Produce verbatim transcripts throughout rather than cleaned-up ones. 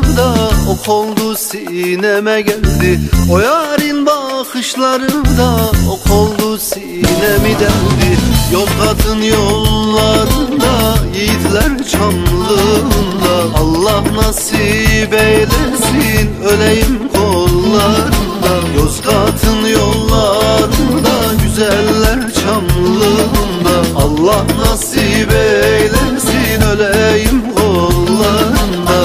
bakışlarında ok oldu sineme geldi. O yarın bakışlarında ok oldu sinemi deldi. Yozgat'ın yollarında, yiğitler çamlığında, Allah nasip eylesin öleyim kollarında. Yozgat'ın yollarında, güzeller çamlığında, Allah nasip eylesin öleyim kollarında.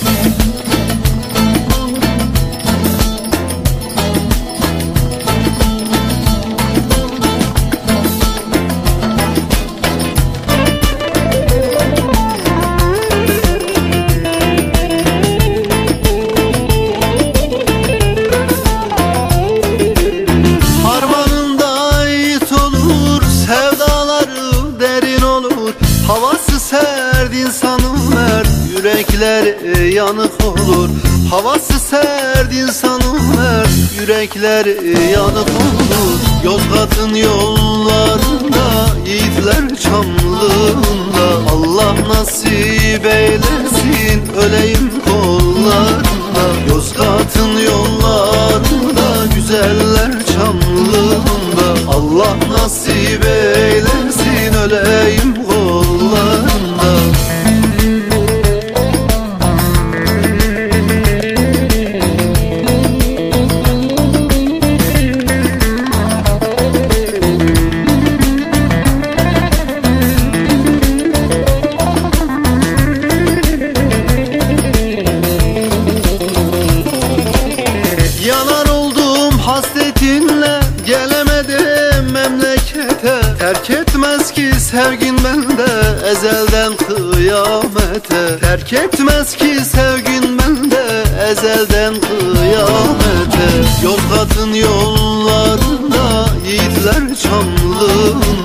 Havası sert insanın mert, yürekler yanık olur. Havası sert insanın mert, yürekler yanık olur. Yozgat'ın yollarında, yiğitler çamlığında, Allah nasip eylesin öleyim kollarında. Yozgat'ın yollarında, güzeller çamlığında, Allah nasip eylesin öleyim kollarında. Yanar oldum hasretinle, gelemedim memlekete. Terk etmez ki sevgin bende ezelden kıyamete. Terk etmez ki sevgin bende ezelden kıyamete. Yozgat'ın yollarında, yiğitler çamlığında,